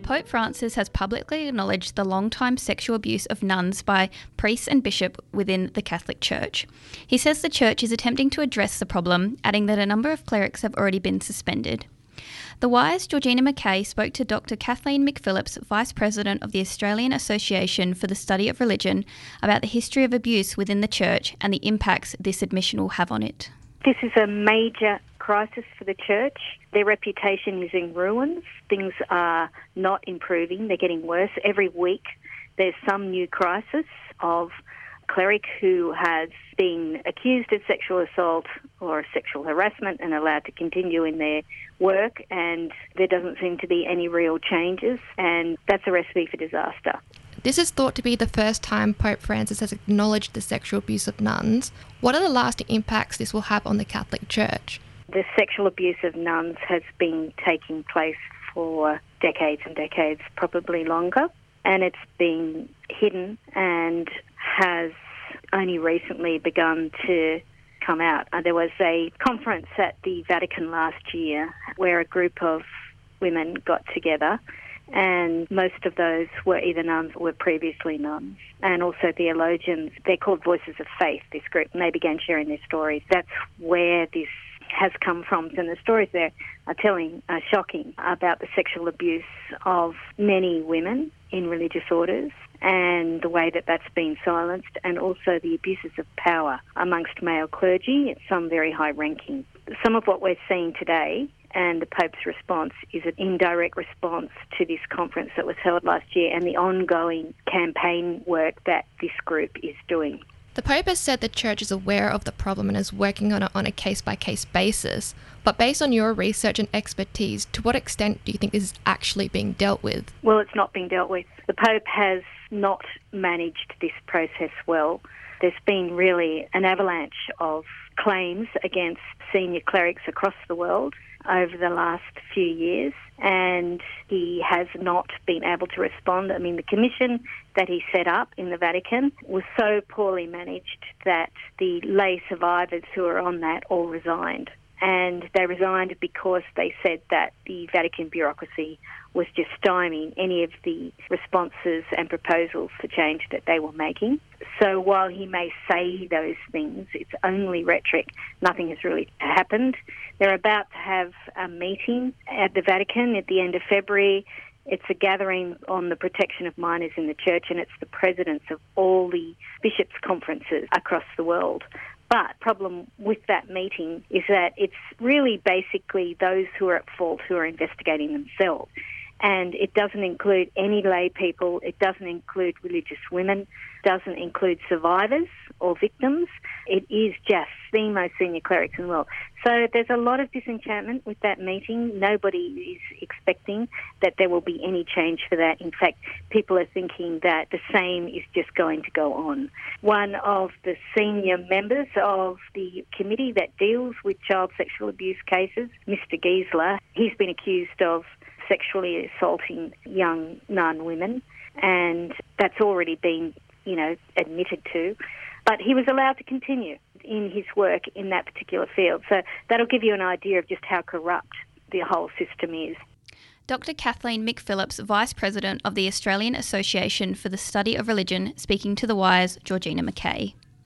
Pope Francis has publicly acknowledged the long-time sexual abuse of nuns by priests and bishops within the Catholic Church. He says the Church is attempting to address the problem, adding that a number of clerics have already been suspended. The Wire's Georgina Mackay spoke to Dr. Kathleen McPhillips, Vice President of the Australian Association for the Study of Religion, about the history of abuse within the Church and the impacts this admission will have on it. This is a major crisis for the Church. Their reputation is in ruins. Things are not improving. They're getting worse. Every week there's some new crisis of a cleric who has been accused of sexual assault or sexual harassment and allowed to continue in their work, and there doesn't seem to be any real changes, and that's a recipe for disaster. This is thought to be the first time Pope Francis has acknowledged the sexual abuse of nuns. What are the lasting impacts this will have on the Catholic Church? The sexual abuse of nuns has been taking place for decades and decades, probably longer, and it's been hidden and has only recently begun to come out. There was a conference at the Vatican last year where a group of women got together, and most of those were either nuns or were previously nuns, and also theologians. They're called Voices of Faith, this group, and they began sharing their stories. That's where this has come from, and the stories there are telling, are shocking, about the sexual abuse of many women in religious orders and the way that that's been silenced, and also the abuses of power amongst male clergy at some very high ranking. Some of what we're seeing today and the Pope's response is an indirect response to this conference that was held last year and the ongoing campaign work that this group is doing. The Pope has said the Church is aware of the problem and is working on it on a case-by-case basis. But based on your research and expertise, to what extent do you think this is actually being dealt with? Well, it's not being dealt with. The Pope has not managed this process well. There's been really an avalanche of claims against senior clerics across the world over the last few years, and he has not been able to respond. I mean, the commission that he set up in the Vatican was so poorly managed that the lay survivors who are on that all resigned. And they resigned because they said that the Vatican bureaucracy was just stymieing any of the responses and proposals for change that they were making. So while he may say those things, it's only rhetoric. Nothing has really happened. They're about to have a meeting at the Vatican at the end of February. It's a gathering on the protection of minors in the Church, and it's the presidents of all the bishops' conferences across the world. But the problem with that meeting is that it's really basically those who are at fault who are investigating themselves. And it doesn't include any lay people, it doesn't include religious women, doesn't include survivors or victims. It is just the most senior clerics in the world. So there's a lot of disenchantment with that meeting. Nobody is expecting that there will be any change for that. In fact, people are thinking that the same is just going to go on. One of the senior members of the committee that deals with child sexual abuse cases, Mr. Giesler, he's been accused of sexually assaulting young nun women, and that's already been, admitted to. But he was allowed to continue in his work in that particular field. So that'll give you an idea of just how corrupt the whole system is. Dr. Kathleen McPhillips, Vice President of the Australian Association for the Study of Religion, speaking to The Wire's Georgina Mackay.